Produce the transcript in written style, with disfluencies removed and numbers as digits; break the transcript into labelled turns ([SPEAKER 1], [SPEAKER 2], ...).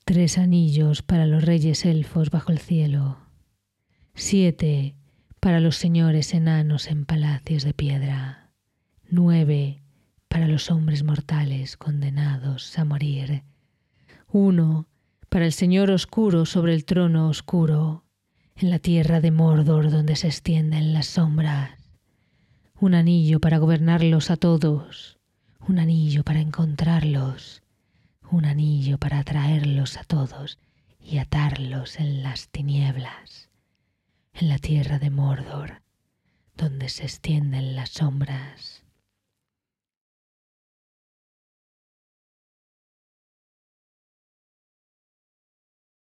[SPEAKER 1] 3 anillos para los reyes elfos bajo el cielo. 7 para los señores enanos en palacios de piedra. 9 para los hombres mortales condenados a morir. 1 para el señor oscuro sobre el trono oscuro, en la tierra de Mordor donde se extienden las sombras. Un anillo para gobernarlos a todos, un anillo para encontrarlos, un anillo para atraerlos a todos y atarlos en las tinieblas, en la tierra de Mordor, donde se extienden las sombras.